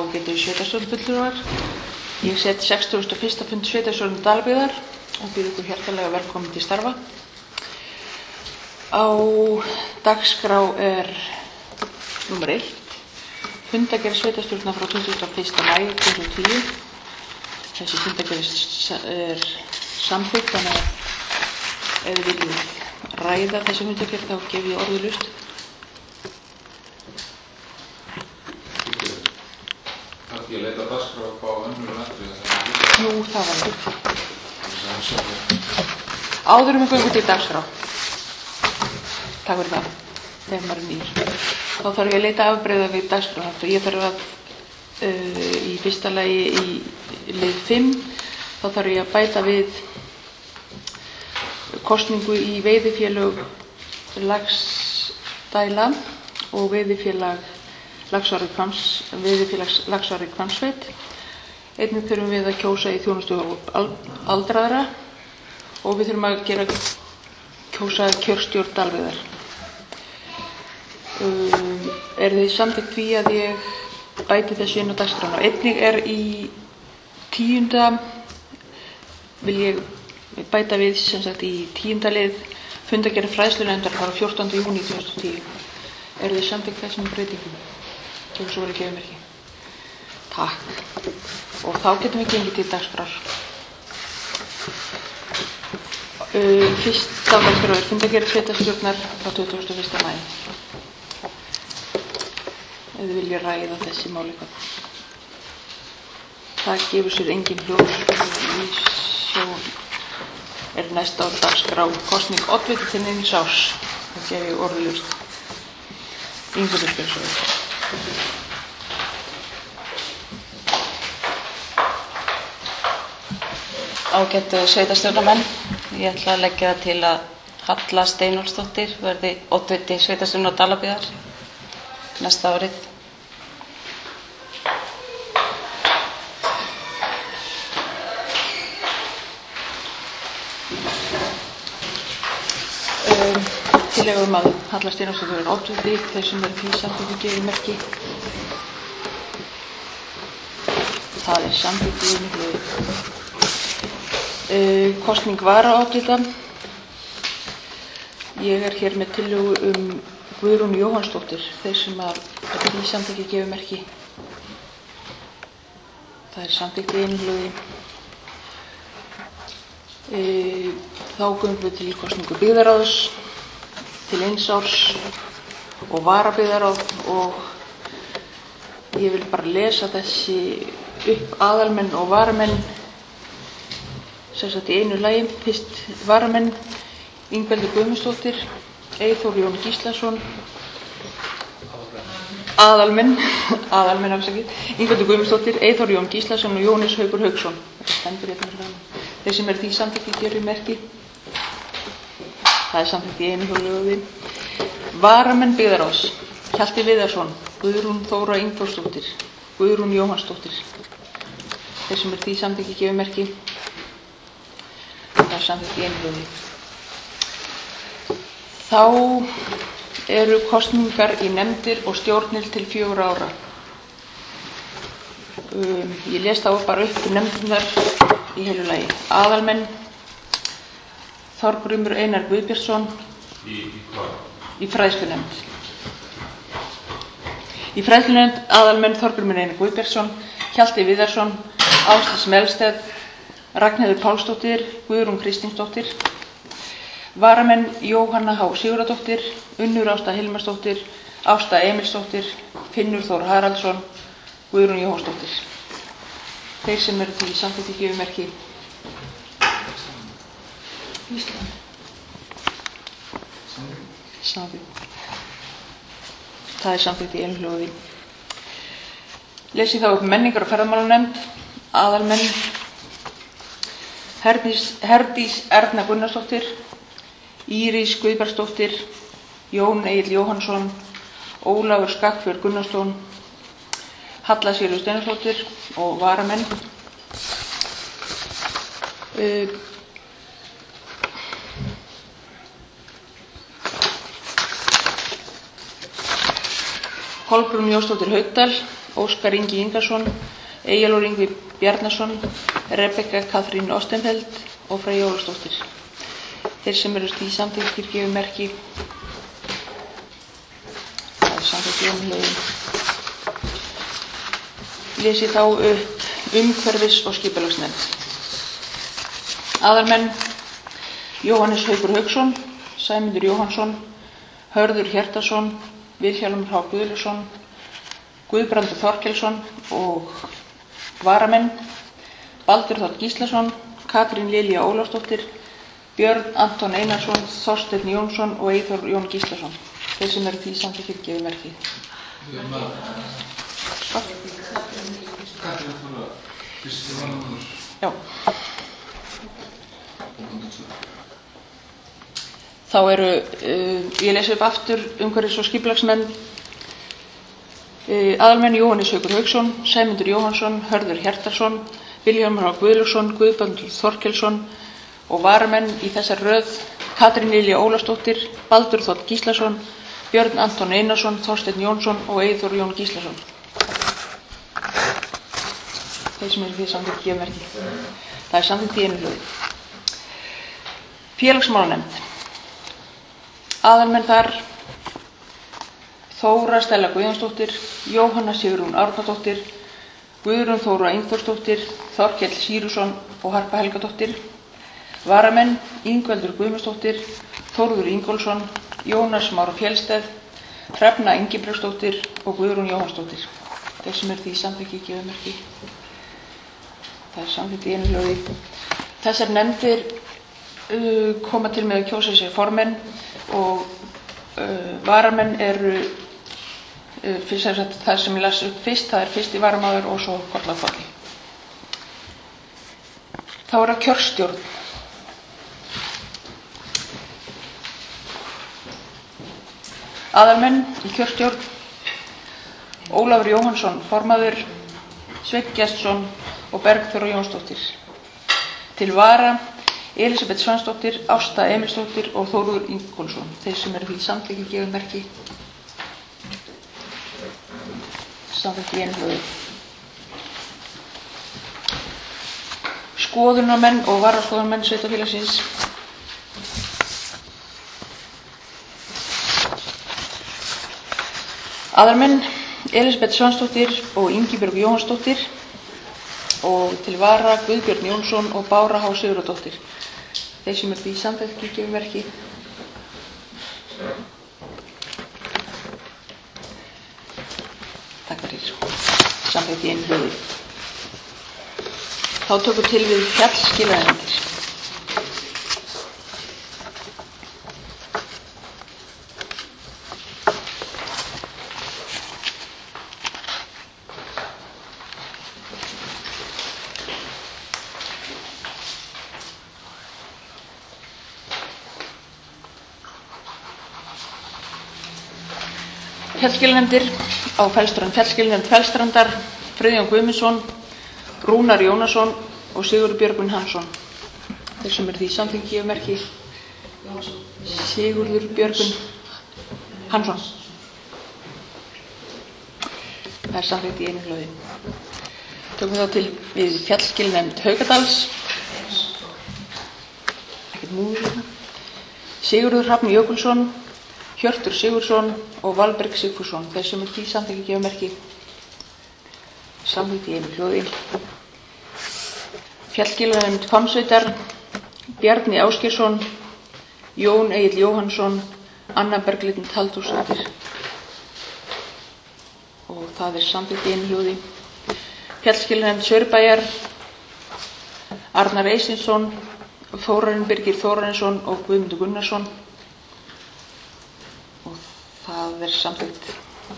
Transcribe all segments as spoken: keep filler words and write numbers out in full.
Ágætu sveitarstjórnarfulltrúar. Ég set sextugasta og fyrsta fund sveitarstjórnar Dalabyggðar og býð ykkur hjartanlega velkomin til starfa. Á dagskrá er númer eitt, fundargerð sveitarstjórnar frá tuttugasta og fyrsta maí tvö þúsund og tíu. Þessi fundargerð er samþykkt, þannig að ef þið viljum ræða þessi fundargerð þá gef ég orðið Ég leita dagskrá á önnur atriði. Jú, það var þetta. Áður um að ganga til dagskrá. Takk fyrir það, þegar maður er nýr. Þá þarf ég að leita afbrigða við dagskrá. Ég þarf að, uh, í fyrsta lagi í lið fimm, þá þarf ég að bæta við kosningu í veiðifélög Laxdæla og veiðifélag Laxári Hvamms, veiðifélags Laxári Hvammsveit. Einnig þurfum við að kjósa í þjónustuhóp aldraðra og við þurfum að gera kjósa kjörstjórn Dalabyggðar. Um, er þið samþykkt því að ég bæti þessu inn á dagskrána? Einnig er í tíunda, vil ég bæta við sem sagt í tíunda lið fundargerð fræðslunefndar frá fjórtánda júní tvö þúsund og tíu. Er þið samþykkt þessum breytingum? Og svo verður gefið mér ekki. Takk. Og þá getum við gengið til dagskrár. Uh, fyrsta dagskrá er fundargerð sveitarstjórnar frá tuttugasta og fyrsta maí. Ef þið vilja ræða þessi mál eitthvað. Það gefur sér engin hljóð. Svo er næsta á dagskrá kosning oddvita til eins árs. Það gef ég orðljúst. Ingveldur Björnsdóttir. Ágætu sveitarstjórnarmenn, ég ætla að leggja það til að Halla Steinólfsdóttir verði oddviti sveitarstjórnar Dalabyggðar næsta árið. Um, Tillögum að Halla Steinólfsdóttir er oddviti, þeir sem eru því samþykkt gefið merki. Það er samþykkt í einu hljóði. Uh, kosning varaoddvita. Ég er hér með tillögu um Guðrúnu Jóhannsdóttir, þeir sem að því samþykki gefið merki. Það er samþykkt í einu hljóði. Uh, þá göngum við til kosningu byggðarráðs til eins árs og varabyggðarráð og ég vil bara lesa þessi upp aðalmenn og varamenn sem sagt í einu lagi. Fyrst varamenn Ingveldur Guðmundsdóttir, Eyþór Jón Gíslason, aðalmenn, aðalmenn afsakið, Ingveldur Guðmundsdóttir, Eyþór Jón Gíslason og Jónis Haukur Hauksson. Stendur hérna fyrir framan. Þeir sem eru því samþykki gerir merki. Það er samþykkt í einu hljóði. Varamenn byggðarráðs: Hjalti Viðarsson, Guðrún Þóra Ingþórsdóttir, Guðrún Jóhannsdóttir. Þeir sem eru því samþykki gefið merki. Það er samþykkt í einu hljóði. Þá eru kosningar í nefndir og stjórnir til fjögurra ára. Um, ég les þá bara upp nefndirnar í heilu lagi. Aðalmenn Þorgrímur Einar Guðbjörnsson Í, í hvað? í fræðslunefnd. Í fræðslunefnd aðalmenn Þorgrímur Einar Guðbjörnsson, Hjalti Viðarsson, Ásdís Melsteð, Ragnheiður Pálsdóttir, Guðrún Kristinsdóttir. Varamenn Jóhanna H. Sigurðardóttir, Unnur Ásta Hilmarsdóttir, Ásta Emilsdóttir, Finnur Þór Haraldsson, Guðrún Jóhannsdóttir. Þeir sem eru því samþykki gefið merki. Ísland. Samþykkt. Það er samþykkt í einu hljóði. Lesi þá upp menningar- og ferðamálanefnd. Aðalmenn Herdís, Herdís Erna Gunnarsdóttir, Írís Guðbergsdóttir, Jón Egill Jóhannsson, Ólafur Skagfjörð Gunnarsson, Halla Sigríður Steinþórsdóttir og varamenn uh, Kolbrún Jónsdóttir Haukdal, Óskar Ingi Ingarsson, Eyjólfur Yngvi Bjarnason, Rebekka Katrín Ostenfeld og Freyja Ólafsdóttir. Þeir sem eru því samþykkir gefa merki. Það er samþykkt jónlögin. Lesi þá upp umhverfis- og skipulagsnefnd. Aðalmenn: Jóhannes Haukur Hauksson, Sæmundur Jóhannsson, Hörður Hjartarson, Vilhjálmur H. Guðlusson, Guðbrandur Þorkelsson og varamenn: Baldur Þ. Gíslason, Katrín Lilja Ólafsdóttir, Björn Anton Einarsson, Þorsteinn Jónsson og Eyþór Jón Gíslason. Þeir sem eru því samþykkir gefa merki. Já. Þá eru, uh, ég lesi upp aftur umhverfis- og skipulagsmenn. Uh, aðalmenn: Jóhannes Haukur Hauksson, Sæmundur Jóhannsson, Hörður Hjartarson, Vilhjálmur H. Guðlusson, Guðbrandur Þorkelsson og varamenn í þessar röð: Katrín Lilja Ólafsdóttir, Baldur Þ. Gíslason, Björn Anton Einarsson, Þorsteinn Jónsson og Eyþór Jón Gíslason. Þeir sem eru því samþykkt gefa merki. Það er samþykkt í einu hljóði. Félagsmálanefnd. Aðalmenn þar: Þóra Stella Guðjónsdóttir, Jóhanna Sigrún Árnadóttir, Guðrún Þóra Ingþórsdóttir, Þorkell Sýrusson og Harpa Helgadóttir. Varamenn: Ingveldur Guðmundsdóttir, Þórður Ingólfsson, Jónas Már Fjellsteð, Hrefna Ingibergsdóttir og Guðrún Jóhannsdóttir. Þeir sem eru því samþykki gefa merki. Það er samþykkt í einu hljóði. Þessar nefndir uh, koma til með að kjósa sér formenn og uh, varamenn eru uh, fyrst, það sem ég las upp fyrst, það er fyrsti varamaður og svo Kolla Kolli. Þá er það kjörstjórn. Aðalmenn í kjörstjórn: Ólafur Jóhannsson formaður, Sveinn Gestsson og Bergþóra Jónsdóttir. Til vara: Elísabet Svansdóttir, Ásta Emilsdóttir og Þórður Ingólfsson. Þeir sem eru því samþykki gefa merki. Samþykkt í einu hljóði. Skoðunarmenn og varaskoðunarmenn sveitarfélagsins. Aðalmenn: Elísabet Svansdóttir og Ingibjörg Jóhannsdóttir og til vara Guðbjörn Jónsson og Bára H. Sigurðardóttir. Þeir sem eru því samþykki gefa merki. Takk fyrir. Samþykkt í einu hljóði. Þá tökum til við fjallskilanefndir. Fjallskilanefndir á Fellströnd. Fjallskilanefnd Fellstrandar: Friðjón Guðmundsson, Rúnar Jónasson og Sigurður Björgvin Hansson. Þeir sem eru því samþykki gefa merki. Sigurður Björgvin Hansson. Það er samþykkt í einu hljóði. Tökum þá til við fjallskilanefnd Haukadals. Ekkert múður. Sigurður Hrafn Jökulsson, Hjörtur Sigurðsson og Valberg Sigfússon. Þeir sem eru því samþykki gefa merki. Samþykkt í einu hljóði. Fjallskilanefnd Hvammsveitar: Bjarni Ásgeirsson, Jón Egill Jóhannsson, Anna Berglind Halldórsdóttir. Og það er samþykkt í einu hljóði. Fjallskilanefnd Saurbæjar: Arnar Eysteinsson, Þórarinn Birgir Þórarinsson og Guðmundur Gunnarsson. Og það er samþykkt.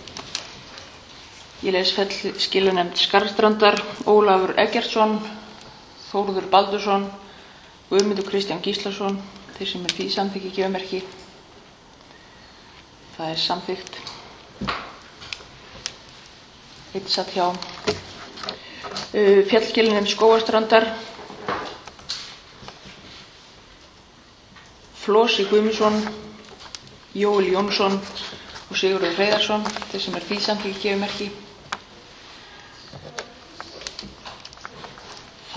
Ég les fjallskilanefnd Skarðstrandar: Ólafur Eggertsson, Þórður Baldursson, Guðmundur Kristján Gíslason. Þeir sem eru því samþykki gefa merki. Það er samþykkt. Eitt satt hjá. Uh, fjallskilanefnd Skógarstrandar: Flosi Guðmundsson, Jóel Jónsson og Sigurður Hreiðarsson. Þeir sem eru því samþykki gefa merki.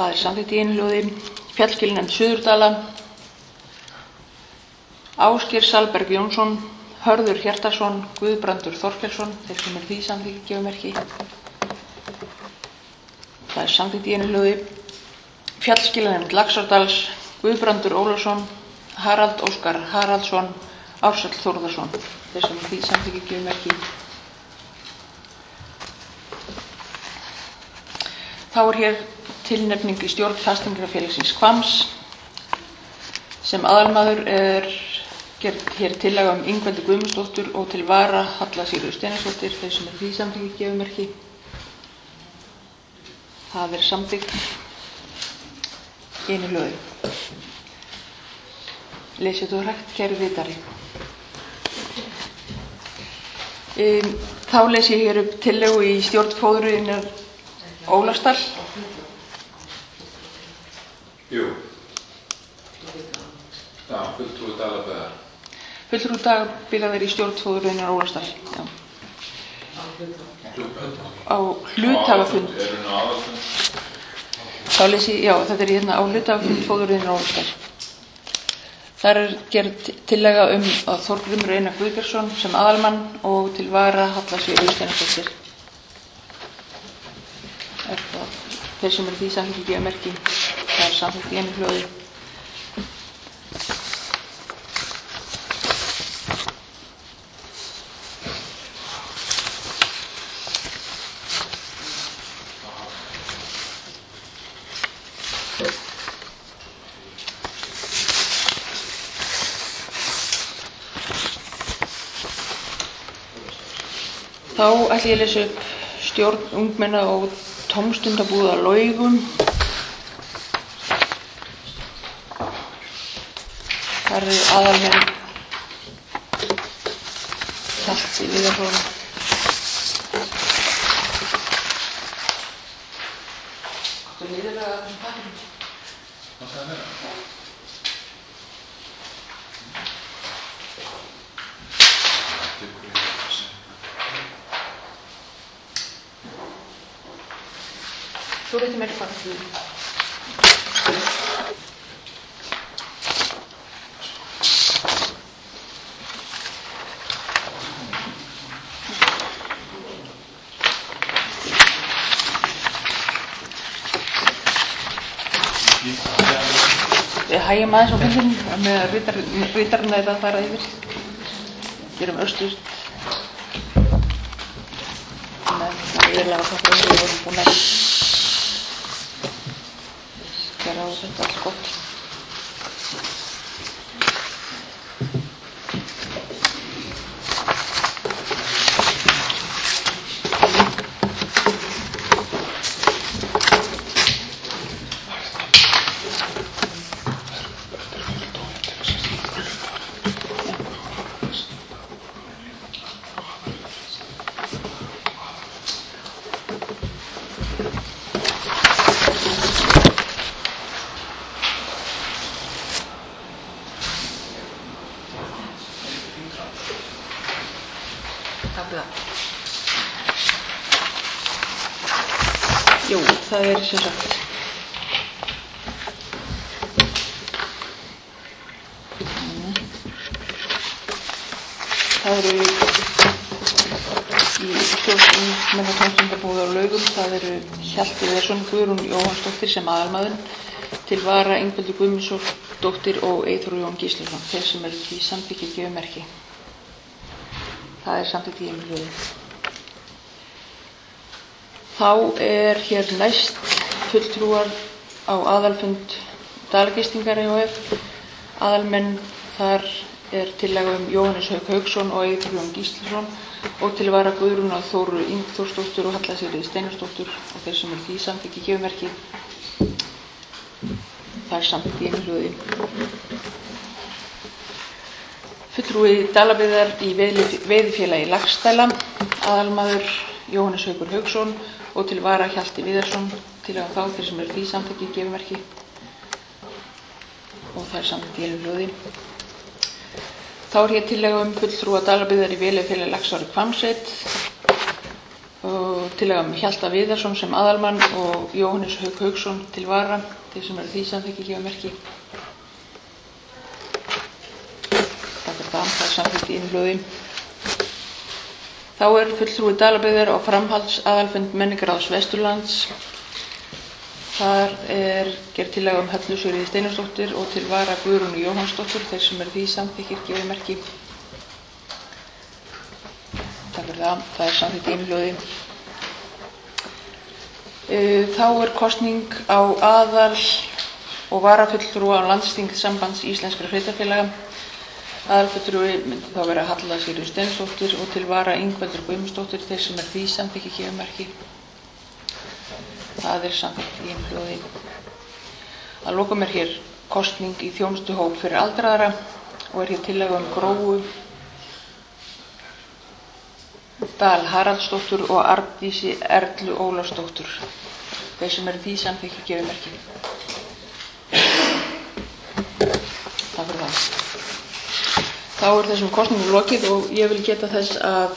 Það er samþykkt í einu hljóði. Fjallskilinefnd Suðurdala, Ásgeir Salberg Jónsson, Hörður Hjartarson, Guðbrandur Þorkelsson. Þeir sem er því samþykki gefa merki. Það er samþykkt í einu hljóði. Fjallskilinefnd Laxárdals, Guðbrandur Ólafsson, Harald Óskar Haraldsson, Ársæll Þórðarsson. Þeir sem er því samþykki gefa merki. Þá er hér tilnefning í stjórn Fasteignafélagsins Hvamms. Sem aðalmaður er gerð hér tillaga um Ingveldi Guðmundsdóttur og til vara Halla Sigríður Steinarsdóttir. Þeir sem er því samþykki gefa merki. Það er samþykkt einu hljóði. Lesið þú hægt, kæru ritari. Um, þá les ég hér upp tillögu í stjórn Fóðrurinnar Ólafsdal. Jú. Já, fulltrúi Dalabyggðar. Fulltrúi Dalabyggðar í stjórn Fóðrurinnar Ólafsdal. Já. Á hluthafafund. Er hún á aðalfund? Þá les ég, já, þetta er hérna á hluthafafund Fóðrurinnar Ólafsdal. Þar er gerð tillaga um að Þorgrímur Einar Guðbjörnsson sem aðalmann og til vara Halla Sigríður Steinarsdóttir. Þeir sem er því samþykki gefa merki. Það er samþykkt í einu hljóði. Þá ætla ég að lesa upp stjórn ungmenna og tómstundabúða Laugum. Þar eru aðalmenn Hjalti Viðarsson, Áttu niðurlega þessum pappírum? Hvað sagði mér? Svo veitum mér hvað það er. Við hægjum aðeins á fundinum með að ritarinn er að fara yfir. Gerum östust. Með yfirlega hvað við vorum búin að gera á þetta alls gott. Jú, það er sem sagt það eru í stjórn ungmenna tómstundabúða Laugum, það eru Hjalti Viðarsson, Guðrún Jóhannsdóttir sem aðalmaður, til vara Ingveldur Guðmundsdóttir og Eyþór Jón Gíslason. Þeir sem eru því samþykki gefa merki. Það er samþykkt í einu hljóði. Þá er hér næst fulltrúar á aðalfund Dalagistingar E H F. Aðalmenn þar er tillaga um Jóhannes Hauk Hauksson og Eyþór Jón Gíslason og til vara Guðrún Þóru Ingþórsdóttur og Halla Sigríður Steinarsdóttur og þeir sem eru því samþykki gefa merki. Það er samþykkt í einu hljóði. Fulltrúi Dalabyggðar í veiðifélagi Laxdæla, aðalmaður Jóhannes Haukur Hauksson og til vara Hjalti Viðarsson, til að þá þeir sem eru því samþykki gefa merki og það er samþykkt í einu hljóði. Þá er hér tillaga um fulltrúa Dalabyggðar í veiðifélagi Laxár í Hvammsveit. og tillaga um Hjalta Viðarsson sem aðalmann og Jóhannes Hauk Hauksson til vara. Þeir sem eru því samþykki gefa merki. Takk fyrir það, það er samþykkt í innhljóði. Þá er fulltrúi Dalabyggðar á framhalds aðalfund Menningarráðs Vesturlands. Þar er gerð tillaga um Höllu Sigríði Steinarsdóttur og til vara Guðrúnu Jóhannsdóttur. Þeir sem eru því samþykkir gefa merki. Takk fyrir það, það er samþykkt í innhljóði. Þá er kosning á aðal og varafulltrúa á landsþing Sambands íslenskra sveitarfélaga. Aðalfulltrúi myndi þá vera Halla Sigríður Steinsdóttir og til vara Ingveldur Guðmundsdóttir. Þeir sem er því samþykki gefa merki. Það er samþykkt í innhljóði. Að lokum er hér kosning í þjónustuhóp fyrir aldraðra og er hér tillaga um Gróu Dal Haraldsdóttur og Arndísi Erlu Ólafsdóttur. Þeir sem eru því samþykki gefa merki. Takk fyrir það. Þá er þessum kosningum lokið og ég vil geta þess að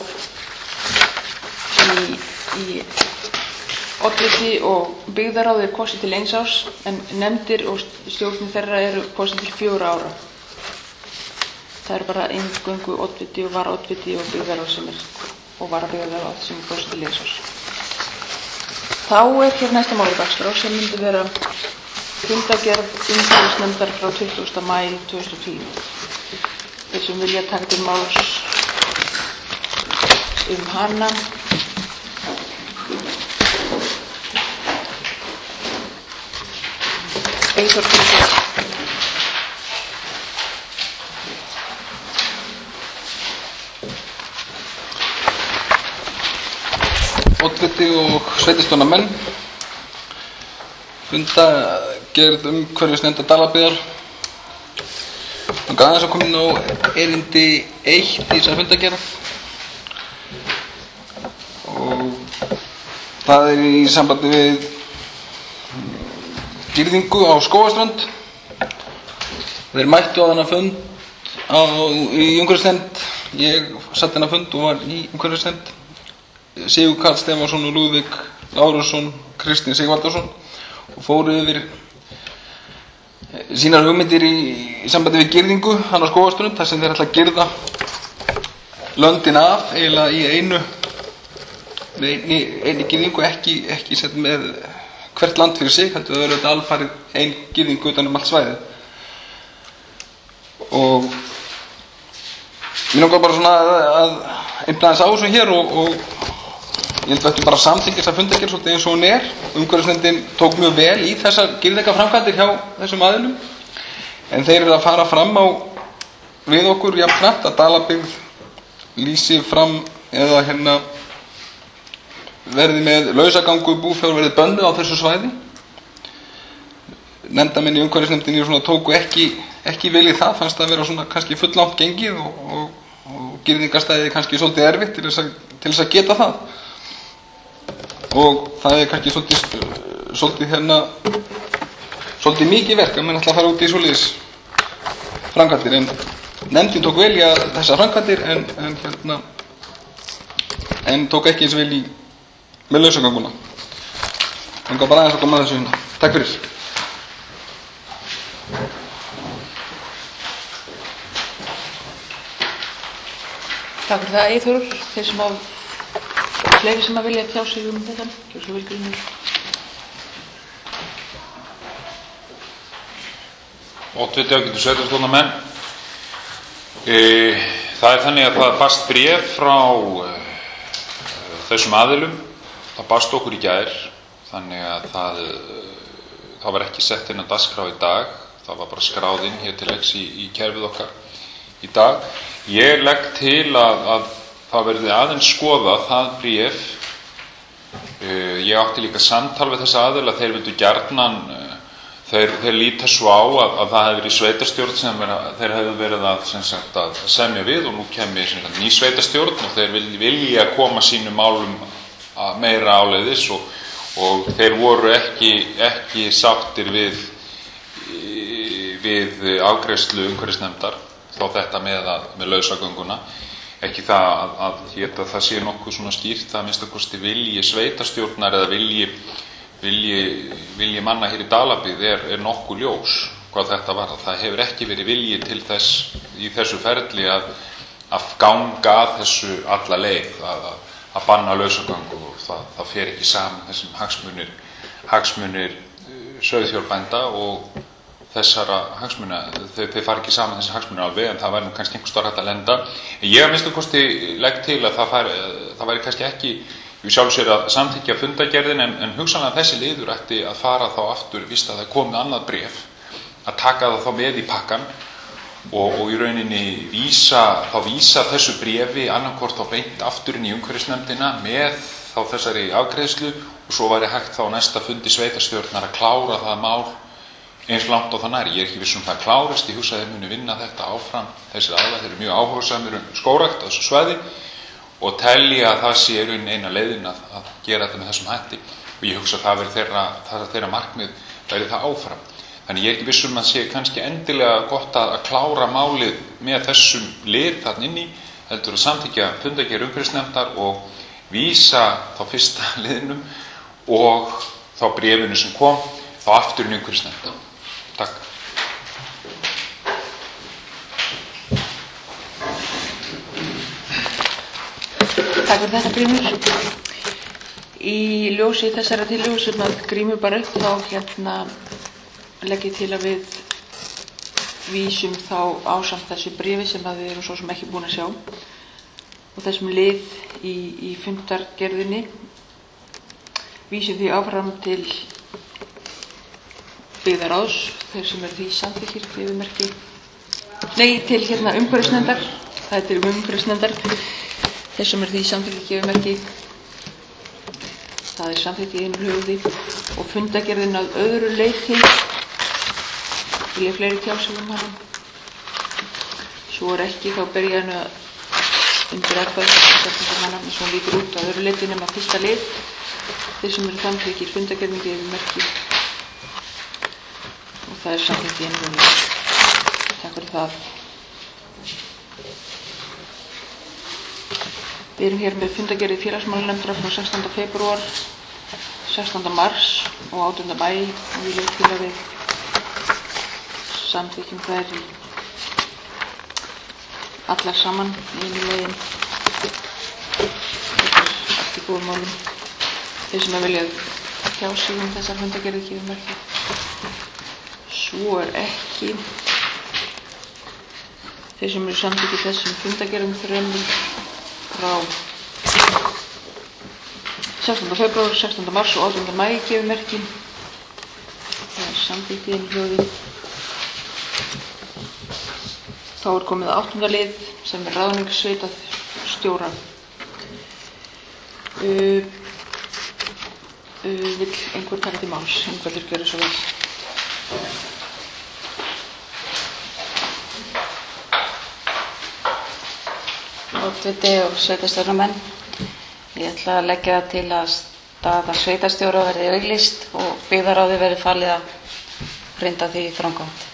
í, í oddviti og byggðarráð er kosið til eins árs en nefndir og stjórnir þeirra eru kosið til fjögurra ára. Það eru bara eingöngu oddviti og varaoddviti og byggðarráð sem er og varabyggðarráð sem er kosið til eins árs. Þá er hér næsta mál í dagskrá sem myndi vera fundargerð umhverfisnefndar frá tuttugasta maí tvö þúsund og tíu. Þeir sem vilja taka til máls um hana Eyþór Kristinsson. Oddviti og sveitarstjórnarmenn, fundargerð umhverfisnefndar Dalabyggðar. Langar aðeins að koma inn á erindi eitt í þessari fundargerð og það er í sambandi við girðingu á Skógarströnd. Þeir mættu á þennan fund á, í umhverfisnefnd. Ég satt þennan fund og var í umhverfisnefnd. Sigur Karl Stefánsson og Lúðvík Lárusson, Kristinn Sigvaldason og fóru yfir sínar hugmyndir í, í sambandi við girðingu hann á Skógarströnd, þar sem þeir ætla að girða löndin af eiginlega í einu með einni, einni girðingu, ekki, ekki sett með hvert land fyrir sig, heldur það verður þetta alfarið ein girðingu utan um allt svæðið. Og ég langar bara svona að, að einblæða þess ásum hér og, og ég held að þetta bara samþykkja þessa fundargerð svolítið eins og hún er. Umhverfisnefndin tók mjög vel í þessar girðingaframkvæmdir hjá þessum aðilum en þeir eru að fara fram á við okkur jafnframt að Dalabyggð lýsi fram eða hérna verði með lausagangu búfjár verði bönnuð á þessu svæði. Nefndamenn í umhverfisnefndinni svona tóku ekki, ekki vel í það, fannst það vera svona kannski fulllangt gengið og, og, og girðingarstæði kannski svolítið erfitt til þess að, til þess að geta það. Og það er kannski svolítið, svolítið hérna, svolítið mikið verk að menn ætla að fara út í svoleiðis framkvæmdir en nefndin tók vel í að þessar framkvæmdir en, en hérna, en tók ekki eins vel í með lausaganguna. Þannig að bara aðeins að koma að þessu hérna. Takk fyrir. Takk fyrir það, Eyþór. Þeir sem á fleiri sem að vilja tjá sig um þetta, gjör svo velgrunir. Oddviti ágætu sveitarstjórnarmenn. E, það er þannig að það barst bréf frá e, þessum aðilum. Það barst okkur í gær, þannig að það, það var ekki sett inn á dagskrá í dag. Það var bara skráð inn hér til leiks í, í kerfið okkar í dag. Ég legg til að, að það verði aðeins skoða það bréf. Uh, ég átti líka samtal við þessa aðila, þeir vildu gjarnan, uh, þeir, þeir líta svo á að, að það hefði verið sveitarstjórn sem vera, þeir hefðu verið að, sem sagt, að semja við og nú kemur sem sagt, ný sveitarstjórn og þeir vil, vilja koma sínum málum meira áleiðis og, og þeir voru ekki, ekki sáttir við, við afgreiðslu umhverfisnefndar þá þetta með, að, með lausagönguna. ekki það að, að geta það sé nokkuð svona skýrt, það minnst að kosti vilji sveitarstjórnar eða vilji, vilji, vilji manna hér í Dalabyggð er, er nokkuð ljós hvað þetta var. Það hefur ekki verið vilji til þess í þessu ferli að, að ganga að þessu alla leið, að, að banna lausagang og það, það fer ekki saman þessum hagsmunir, hagsmunir sauðfjárbænda og þessara hagsmuna, þau, þau fara ekki saman þessi hagsmunir alveg, en það væri nú kannski einhver staðar hægt að lenda. Ég að minnsta kosti legg til að það, fari, það væri kannski ekki við sjálf sér að samþykkja fundagerðin, en, en hugsanlega þessi liður ætti að fara þá aftur, víst að það komið annað bréf, að taka það þá með í pakkan og, og í rauninni vísa, þá vísa þessu bréfi annarkvort þá beint aftur inn í umhverfisnefndina með þá þessari afgreiðslu og svo væri hægt þá næsta fundi sveitarstjórnar að klára það mál eins langt á það nær. Ég er ekki viss um það klárist, ég hugsa að þeir muni vinna þetta áfram, þessir aðilar, þeir eru mjög áhugasamir um skógrækt á þessu svæði og telja að það sé raun eina leiðin að, að gera þetta með þessum hætti og ég hugsa að það veri þeirra, það þeirra markmið væri það áfram. Þannig ég er ekki viss um að sé kannski endilega gott að, að klára málið með þessum lið þarna inni, heldur að samþykkja fundagerð umhverfisnefndar og vísa þá fyrsta liðnum og þá bréfinu sem kom þá aftur inn í umhverfisnefnd. Takk. Takk fyrir þetta, Grímur. Í ljósi þessara tillögu sem að Grímur bara upp, þá hérna legg ég til að við vísum þá ásamt þessu bréfi sem að við erum svo sem ekki búin að sjá og þessum lið í, í fundargerðinni vísum því áfram til byggðaráðs, þeir sem eru því samþykkir yfirmerki, nei til hérna umhverfisnefndar, það er til umhverfisnefndar, þeir sem eru því samþykkir yfirmerki, það er samþykkt í einu hljóði og fundagerðin að öðru leyti, vil ég fleiri tjásugum hana, svo er ekki þá byrja hennu að undir aðkvæð, hana, svo lítur út að öðru leyti nema fyrsta lið, þeir sem eru samþykkir fundagerðin yfirmerki. Það er samþykkt í einu hljóði. Takk fyrir það. Við erum hér með fundagerð félagsmálanefndar frá sextánda febrúar, sextánda mars og átjánda maí og ég legg til að við samþykkjum þær í allar saman í einu leiðin. Þetta er allt í góðum málum. Þeir sem að vilja tjá sig um þessar fundagerðir gefur merki. Svo er ekki. Þeir sem eru samþykkir þessum fundagerðum þremur frá sextánda febrúar, sextánda mars og átjánda maí gefur merki. Það er samþykkt í einu hljóði. Þá er komið að áttunda lið sem er ráðning sveitarstjóra. Uh, uh, vill einhver taka til máls? Einhverjur gjöra svo vel. Oddviti og sveitarstjórnarmenn, ég ætla að leggja til að staða sveitarstjóra verði auglýst og byggðaráði verði falið að hrinda því í framkvæmd.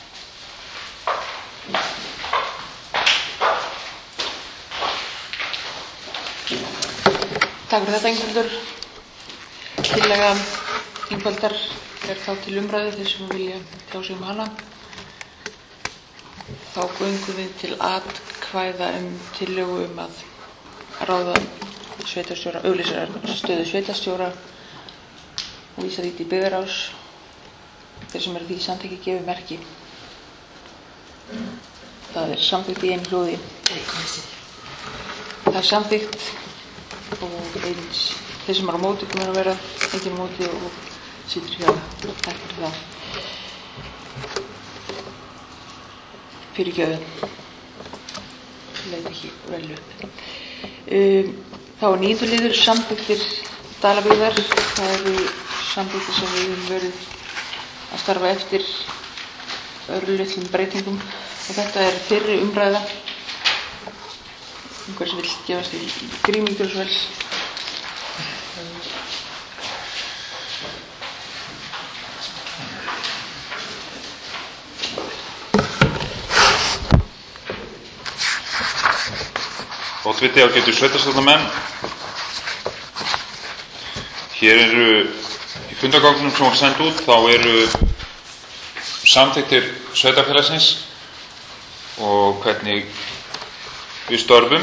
Takk fyrir þetta, Ingveldur. Tillaga Ingveldar er þá til umræðu þeir sem vilja tjá sig um hana. Þá göngum við til atkvæða um tillögu um að ráða sveitarstjóra, auglýsa stöðu sveitarstjóra og vísa því til byggðaráðs. Þeir sem eru því samþykki gefur merki. Það er samþykkt í einu hljóði. Það er samþykkt og eins þeir sem eru á móti komur að vera enginn á móti og sýtur hjá. Takk fyrir það. Fyrirgjöðu. Leit ekki vel upp. Um, þá er níundu liður samþykktir Dalabyggðar. Það eru samþykktir sem við höfum verið að starfa eftir örlitlum breytingum og þetta er fyrri umræða. Einhver sem vill gefast í Grímur svo vel. Oddviti ágætu sveitarstjórnarmenn, hér eru í fundargögnum sem voru send út, þá eru samþykktir sveitarfélagsins og hvernig við störfum.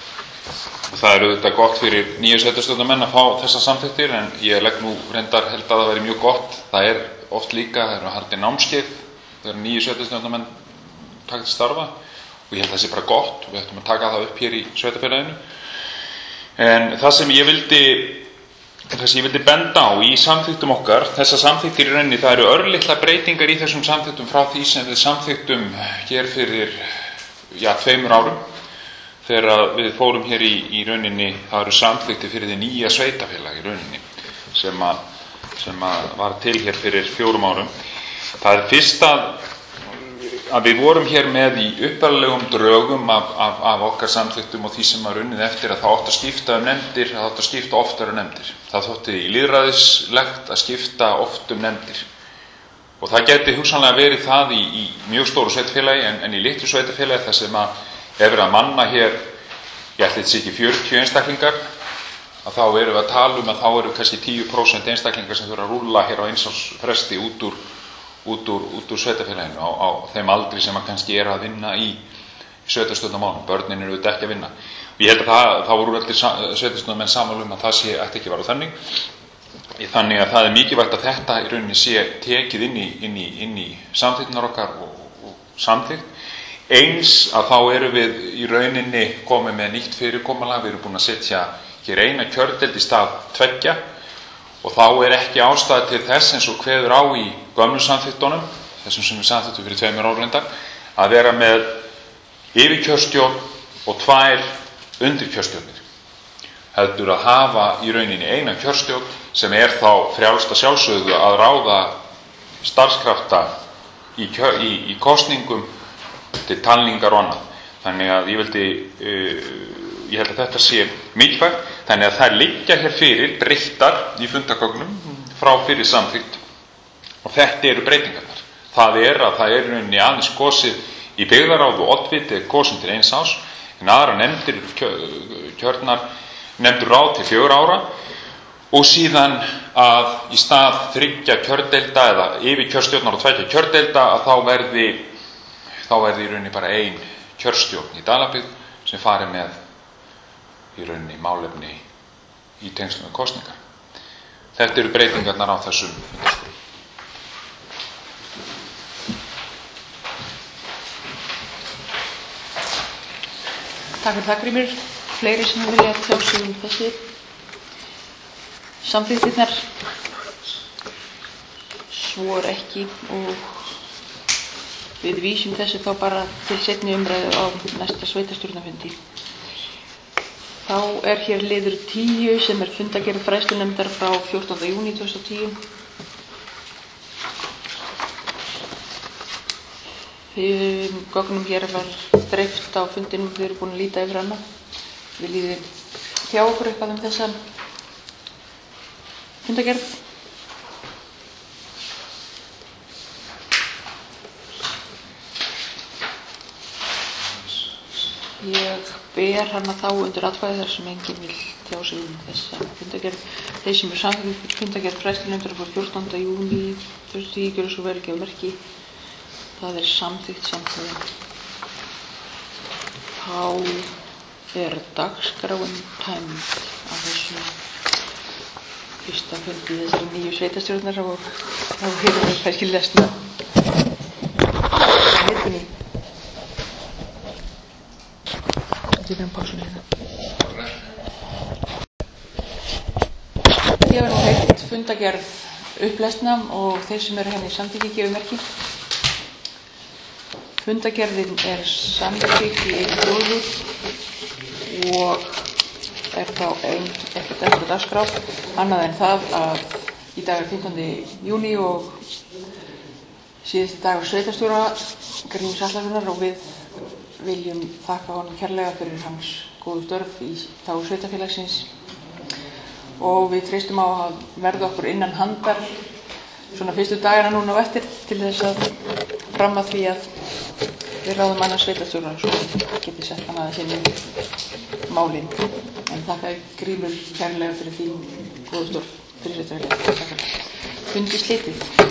Það er auðvitað gott fyrir nýju sveitarstjórnarmenn að fá þessar samþykktir, en ég legg nú reyndar held að það væri mjög gott. Það er oft líka, það eru haldið námskeið þegar nýju sveitarstjórnarmenn taka til starfa, og ég held að það sé bara gott. Við ættum að taka það upp hér í sveitarfélaginu. En það sem ég vildi, það sem ég vildi benda á í samþyktum okkar, þessar samþyktir í rauninni, það eru örlitla breytingar í þessum samþyktum frá því sem við samþyktum hér fyrir, já, tveimur árum. Þegar við fórum hér í, í rauninni, það eru samþyktir fyrir því nýja sveitafélag í rauninni, sem, að, sem að var til hér fyrir fjórum árum. Það er fyrst að, að við vorum hér með í upphaflegum drögum af, af, af okkar samþyktum og því sem var unnið eftir, að það átti að skipta um nefndir, það átti að skipta oftar um nefndir. Það þótti lýðræðislegt að skipta oft um nefndir. Og það geti hugsanlega verið það í, í mjög stóru sveitafélagi, en, en í litlu sveitafélagi þar sem að ef við að manna hér, ég ætli þessi ekki fjörutíu einstaklingar, að þá erum við að tala um að þá eru kannski tíu prósent einstaklingar sem þurfa að rúlla hér á eins árs fresti út úr, út úr, út úr sveitafélaginu á, á þeim aldri sem að kannski er að vinna í sveitarstjórnarmálum. Börnin eru auðvitað ekki að vinna. Og ég held að það, þá voru allir sveitarstjórnarmenn sammála um að það sé ætti ekki að vera þannig. Þannig að það er mikilvægt að þetta í rauninni sé tekið inn í, inn í, inn í samþykktirnar okkar og, og samþykkt. Eins að þá erum við í rauninni komið með nýtt fyrirkomulag. Við erum búin að setja hér eina kjördeild í stað tveggja, og þá er ekki ástæða til þess, eins og kveður á í gömlu samþykktunum, þessum sem við samþykktum fyrir tveimur árlendar, að vera með yfirkjörstjórn og tvær undirkjörstjórnir. Heldur að hafa í rauninni eina kjörstjórn sem er þá frjálst að sjálfsögðu að ráða starfskrafta í, kjör, í, í kosningum til talningar og annað. Þannig að ég vildi, uh, ég held að þetta sé mikilvægt. Þannig að þær liggja hér fyrir breyttar í fundargögnum frá fyrir samþykkt, og þetta eru breytingarnar. Það er að það er í rauninni aðeins kosið í byggðaráð og oddviti kosin til eins árs, en aðra nefndir kjörnar nefndur ráð til fjögur ára, og síðan að í stað þriggja kjördeilda eða yfir kjörstjórnar og tveggja kjördeilda að þá verði þá verði í rauninni bara ein kjörstjórn í Dalabyggð sem fari með í rauninni málefni í tengslum með kosningar. Þetta eru breytingarnar á þessum fundarstjórum. Takk fyrir það, Grímur. Fleiri sem vilja tjá sig um þessi samþykktirnar? Svo er ekki, og við vísum þessu þá bara til seinni umræðu á næsta sveitarstjórnarfundi. Þá er hér liður tíu sem er fundargerð fræðslunefndar frá fjórtánda júní tvö þúsund og tíu. Gögnum hér var dreift á fundinum, við erum búin að líta yfir hana. Við líðum hjá okkur eitthvað um þessa fundargerð. Ég ber hana þá undir atkvæði þar sem enginn vil tjá sig um þessa fundargerð. Þeir sem er samþykkt fundargerð fræðslunefndar frá fjórtánda júní tvö þúsund og tíu gjörðu svo vel ekki á merki. Það er samþykkt samkvæði. Þá er dagskráin tæmd á þessu fyrsta fundi þessari nýju sveitarstjórnar, og þá hefur við kannski lesna hittunni. Ég var nú heilt fundargerð upplesna, og þeir sem eru henni samþykki gefur merki. Fundargerðin er samþykkt í einu fjórðu og er þá ein ekkert eftir dagskrá, annað en það að í dag er fimmtándi júní og síðasti dagur sveitarstjóra Gríms Atlasonar, og við viljum þakka honum kærlega fyrir hans góðu störf í þágu sveitarfélagsins, og við treystum á að verða okkur innan handar svona fyrstu dagana núna á eftir til þess að fram að því að við ráðum annars sveitarstjórnar svo getið sett hann aðeins inn í málin. En þakka Grímur kærlega fyrir því góðu störf fyrir sveitarfélagið. Fundi slitið.